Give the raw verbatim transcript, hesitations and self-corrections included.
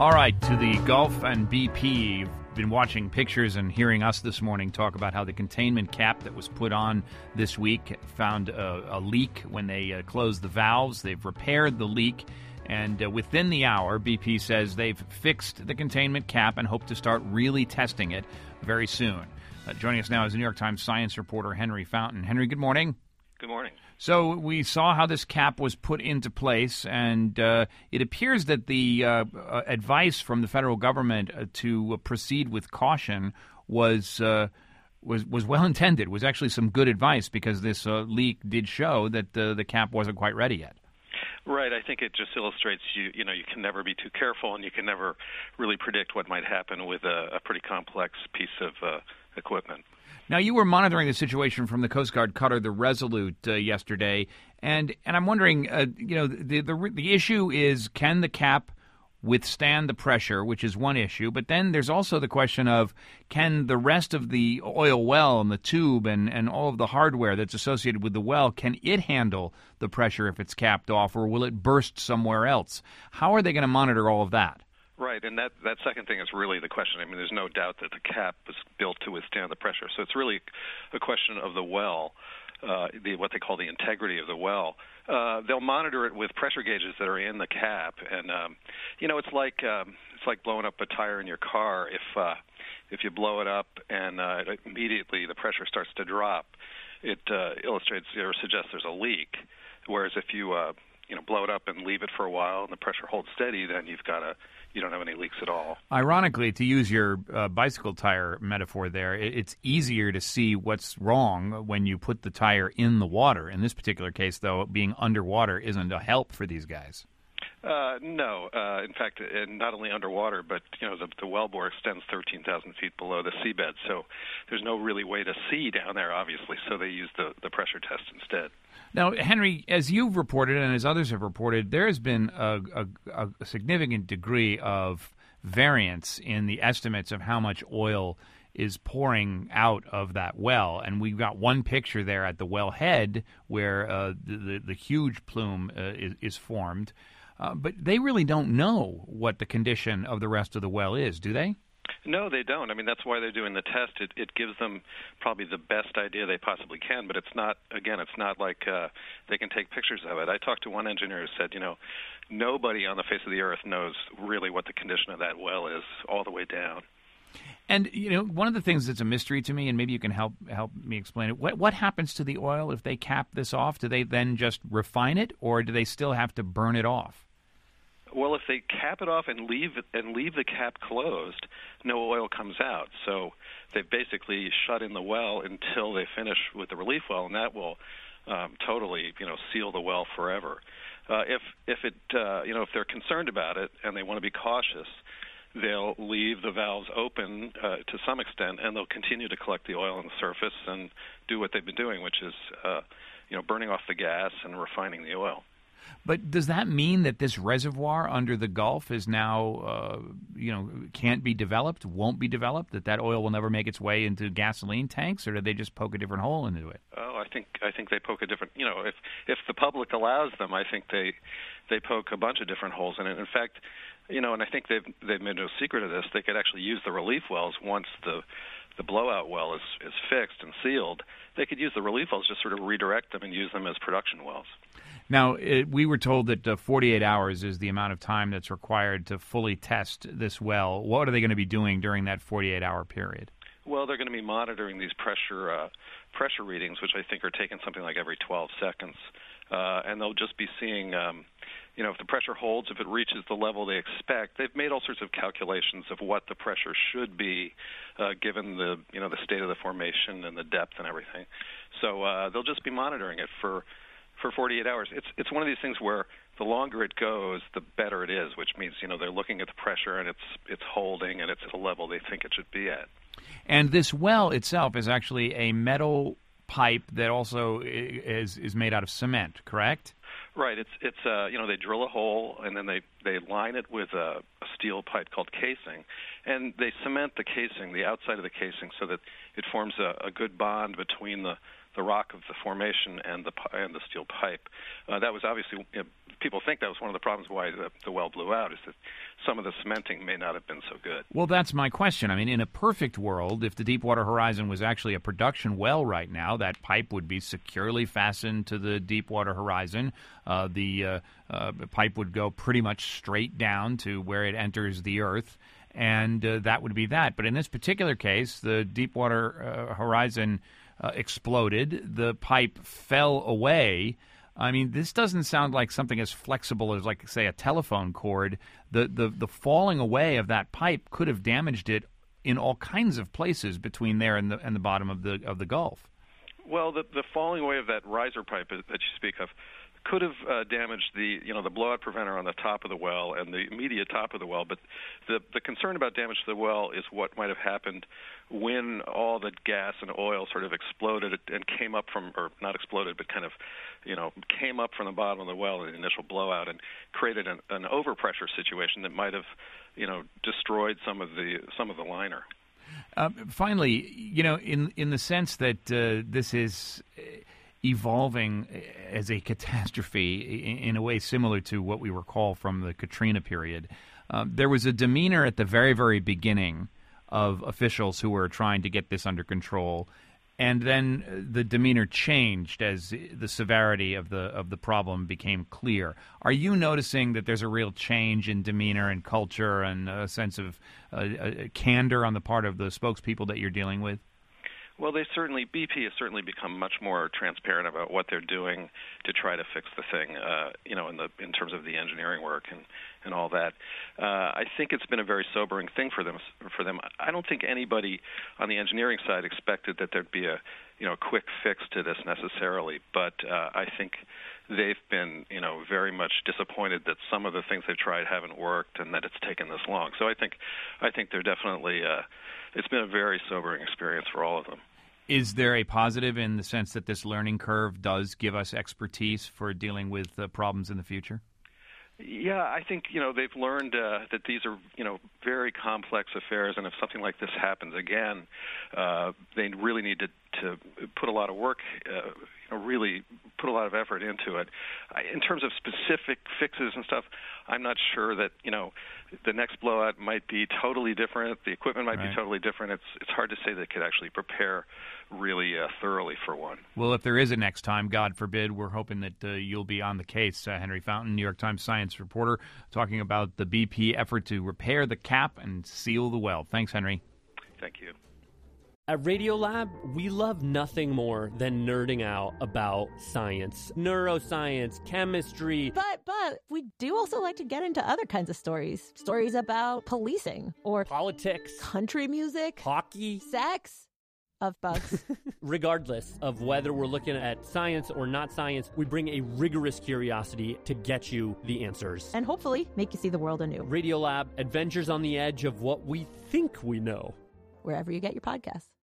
All right, to the Gulf and B P. You've been watching pictures and hearing us this morning talk about how the containment cap that was put on this week found a, a leak when they uh, closed the valves. They've repaired the leak, and uh, within the hour, B P says they've fixed the containment cap and hope to start really testing it very soon. Uh, joining us now is New York Times science reporter Henry Fountain. Henry, good morning. Good morning. So we saw how this cap was put into place, and uh, it appears that the uh, uh, advice from the federal government uh, to uh, proceed with caution was uh, was was well intended. Was actually some good advice because this uh, leak did show that uh, the cap wasn't quite ready yet. Right. I think it just illustrates you. You know, you can never be too careful, and you can never really predict what might happen with a, a pretty complex piece of uh, equipment. Now, you were monitoring the situation from the Coast Guard cutter, the Resolute, uh, yesterday, and and I'm wondering, uh, you know, the, the the issue is, can the cap withstand the pressure, which is one issue, but then there's also the question of, can the rest of the oil well and the tube and, and all of the hardware that's associated with the well, can it handle the pressure if it's capped off, or will it burst somewhere else? How are they going to monitor all of that? Right, and that, that second thing is really the question. I mean, there's no doubt that the cap was built to withstand the pressure. So it's really a question of the well, uh, the, what they call the integrity of the well. Uh, they'll monitor it with pressure gauges that are in the cap, and um, you know, it's like um, it's like blowing up a tire in your car. If uh, if you blow it up and uh, immediately the pressure starts to drop, it uh, illustrates or suggests there's a leak. Whereas if you uh, you know blow it up and leave it for a while and the pressure holds steady, then you've got a you don't have any leaks at all. Ironically, to use your uh, bicycle tire metaphor there, it's easier to see what's wrong when you put the tire in the water. In this particular case, though, being underwater isn't a help for these guys. Uh, no. Uh, in fact, uh, not only underwater, but you know the, the wellbore extends thirteen thousand feet below the seabed, so there's no really way to see down there, obviously, so they use the, the pressure test instead. Now, Henry, as you've reported and as others have reported, there has been a, a, a significant degree of variance in the estimates of how much oil is pouring out of that well. And we've got one picture there at the wellhead where uh, the, the, the huge plume uh, is, is formed. Uh, but they really don't know what the condition of the rest of the well is, do they? No, they don't. I mean, that's why they're doing the test. It, it gives them probably the best idea they possibly can, but it's not, again, it's not like uh, they can take pictures of it. I talked to one engineer who said, you know, nobody on the face of the earth knows really what the condition of that well is all the way down. And, you know, one of the things that's a mystery to me, and maybe you can help help me explain it, what, what happens to the oil if they cap this off? Do they then just refine it, or do they still have to burn it off? Well, if they cap it off and leave it, and leave the cap closed, no oil comes out. So they've basically shut in the well until they finish with the relief well, and that will um, totally, you know, seal the well forever. Uh, if if it, uh, you know, if they're concerned about it and they want to be cautious, they'll leave the valves open uh, to some extent, and they'll continue to collect the oil on the surface and do what they've been doing, which is, uh, you know, burning off the gas and refining the oil. But does that mean that this reservoir under the Gulf is now, uh, you know, can't be developed, won't be developed, that that oil will never make its way into gasoline tanks, or do they just poke a different hole into it? Oh, I think I think they poke a different, you know, if if the public allows them, I think they they poke a bunch of different holes in it. In fact, you know, and I think they've they've made no secret of this, they could actually use the relief wells once the the blowout well is, is fixed and sealed. They could use the relief wells, just sort of redirect them and use them as production wells. Now, it, we were told that uh, forty-eight hours is the amount of time that's required to fully test this well. What are they going to be doing during that forty-eight hour period? Well, they're going to be monitoring these pressure uh, pressure readings, which I think are taken something like every twelve seconds. Uh, and they'll just be seeing, um, you know, if the pressure holds, if it reaches the level they expect. They've made all sorts of calculations of what the pressure should be, uh, given the, you know, the state of the formation and the depth and everything. So uh, they'll just be monitoring it for for forty-eight hours. It's it's one of these things where the longer it goes, the better it is, which means, you know, they're looking at the pressure and it's it's holding and it's at a level they think it should be at. And this well itself is actually a metal pipe that also is is made out of cement, correct? Right. It's it's uh, you know, they drill a hole and then they, they line it with a, a steel pipe called casing, and they cement the casing, the outside of the casing, so that it forms a, a good bond between the the rock of the formation and the and the steel pipe. Uh, that was obviously, you know, people think that was one of the problems why the, the well blew out, is that some of the cementing may not have been so good. Well, that's my question. I mean, in a perfect world, if the Deepwater Horizon was actually a production well right now, that pipe would be securely fastened to the Deepwater Horizon. Uh, the uh, uh, pipe would go pretty much straight down to where it enters the earth, and uh, that would be that. But in this particular case, the Deepwater uh, Horizon uh, exploded. The pipe fell away. I mean, this doesn't sound like something as flexible as, like, say, a telephone cord. The, the the falling away of that pipe could have damaged it in all kinds of places between there and the and the bottom of the of the Gulf. Well, the the falling away of that riser pipe that you speak of could have uh, damaged the you know the blowout preventer on the top of the well and the immediate top of the well. But the the concern about damage to the well is what might have happened when all the gas and oil sort of exploded and came up from, or not exploded, but kind of, you know, came up from the bottom of the well in the initial blowout and created an, an overpressure situation that might have, you know, destroyed some of the some of the liner. Uh, finally, you know, in in the sense that uh, this is evolving as a catastrophe in a way similar to what we recall from the Katrina period, uh, there was a demeanor at the very, very beginning of officials who were trying to get this under control, and then the demeanor changed as the severity of the of the problem became clear. Are you noticing that there's a real change in demeanor and culture and a sense of uh, a candor on the part of the spokespeople that you're dealing with? Well, they certainly, B P has certainly become much more transparent about what they're doing to try to fix the thing, uh, you know, in the in terms of the engineering work and, and all that. Uh, I think it's been a very sobering thing for them. For them, I don't think anybody on the engineering side expected that there'd be a, you know, quick fix to this necessarily. But uh, I think they've been, you know, very much disappointed that some of the things they've tried haven't worked and that it's taken this long. So I think, I think they're definitely. Uh, it's been a very sobering experience for all of them. Is there a positive in the sense that this learning curve does give us expertise for dealing with uh, problems in the future? Yeah, I think, you know, they've learned uh, that these are, you know, very complex affairs, and if something like this happens again, uh, they really need to, to put a lot of work, uh, you know, really put a lot of effort into it. I, in terms of specific fixes and stuff, I'm not sure that, you know, the next blowout might be totally different. The equipment might right. be totally different. It's it's hard to say they could actually prepare really uh, thoroughly for one. Well, if there is a next time, God forbid, we're hoping that uh, you'll be on the case. Uh, Henry Fountain, New York Times science reporter, talking about the B P effort to repair the cap and seal the well. Thanks, Henry. Thank you. At Radiolab, we love nothing more than nerding out about science, neuroscience, chemistry. But, but, we do also like to get into other kinds of stories. Stories about policing or politics, country music, hockey, sex, of bugs. Regardless of whether we're looking at science or not science, we bring a rigorous curiosity to get you the answers. And hopefully make you see the world anew. Radiolab, adventures on the edge of what we think we know. Wherever you get your podcasts.